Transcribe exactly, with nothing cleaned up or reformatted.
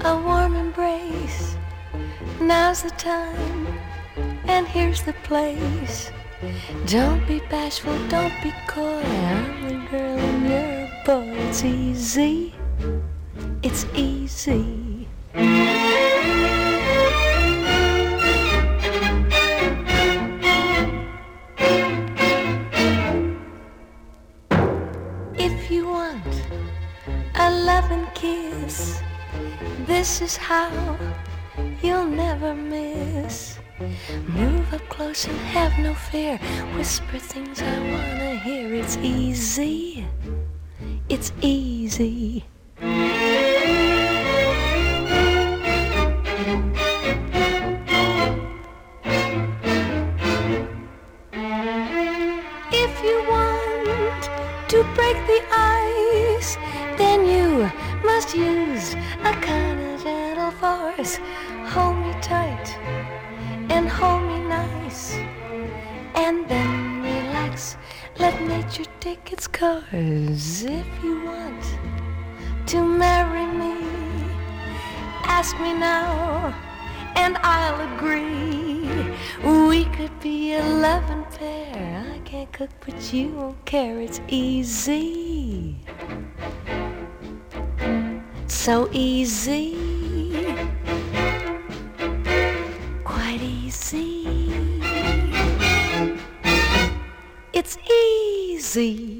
a warm embrace. Now's the time, and here's the place. Don't be bashful, don't be coy. I'm the girl and you're a boy. It's easy, it's easy. If you want a loving kiss, this is how you'll never miss. Move up close and have no fear. Whisper things I wanna hear. It's easy, it's easy. If you want to break the ice, then you must use a kind of gentle force. Hold me tight and hold me nice, and then relax, let nature take its course. If you want to marry me, ask me now and I'll agree. We could be a loving pair. I can't cook but you won't care. It's easy, so easy, quite easy. It's easy.